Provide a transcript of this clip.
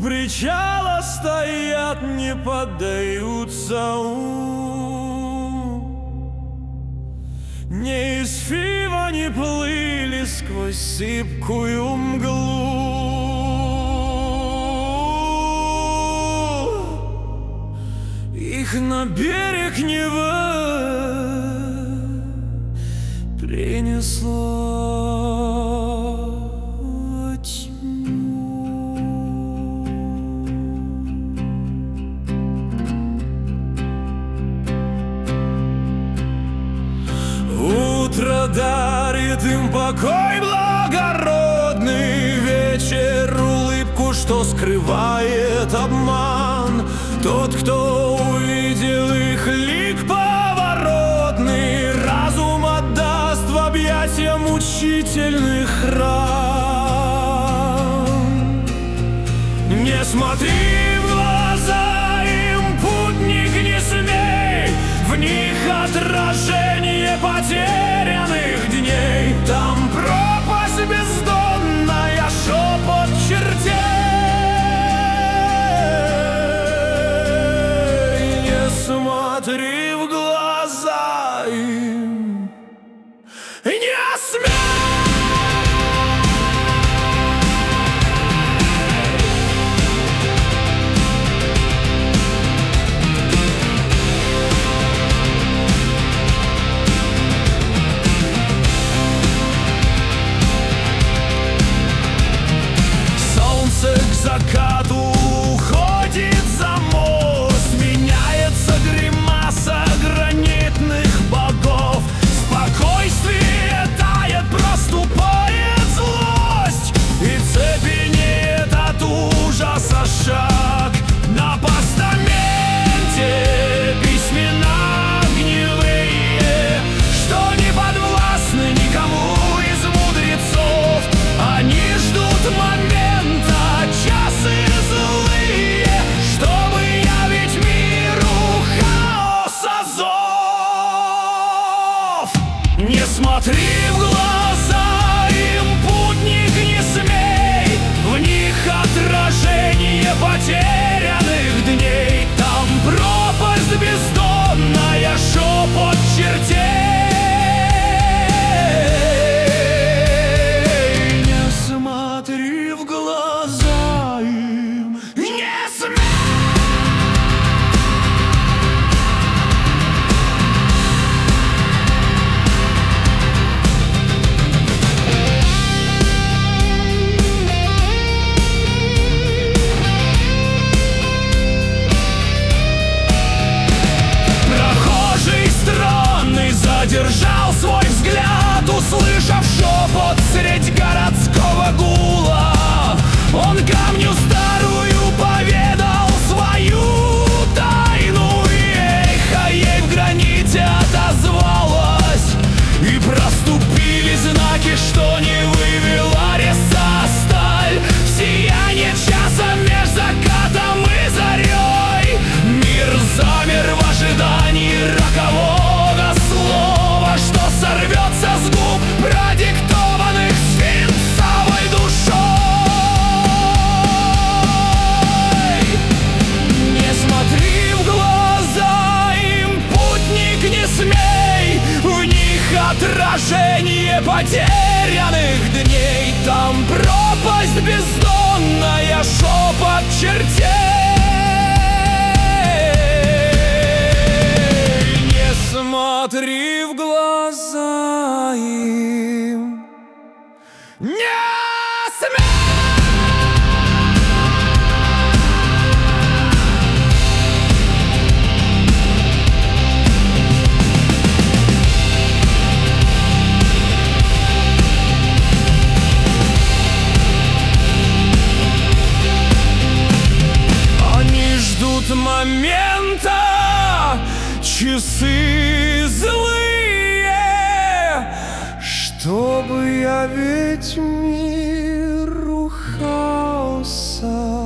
причала стоят, не поддаются Не из фива не плыли сквозь сыпкую мглу. Их на берег Невы принесло Утро дарит им покой благородный, вечер улыбку, что скрывает обман. Тот, кто увидел их лик поворотный, разум отдаст в объятия мучительных ран. Не смотри в глаза им, путник, не смей, в них отражение потерянных дней. Там пропасть бездонная, шепот чертей. Не смотри в глаза им, не смей. К закату уходит за мост, меняется гримаса гранитных богов. Спокойствие тает, проступает злость, и цепенеет от ужаса шаг. На постаменте письмена гнилые, что не подвластны никому из мудрецов. Они ждут момента, часы злые, чтобы явить миру хаос азов. Не смотри в глаза им, путник, не смей, в них отражение потерянных дней. Там пропасть бездонная, шепот чертей. Не смотри в глаза им, не смей. Прохожий странный задержал свой взгляд, услышав шепот средь городского гула. Он камню старую поведал свою тайну, и эхо ей в граните отозвалось. И проступили знаки, что не вывела реса сталь. Сияние часа меж закатом и зарей. Мир замер в ожидании рокового слова, что сорвется с губ, продиктованных свинцовой душой. Не смотри в глаза им, путник, не смей, в них отражение потерянных дней. Там пропасть бездонная, шепот чертей. Не смотри в глаза им, не смей. Они ждут момента, часы злые, чтобы явить миру хаоса.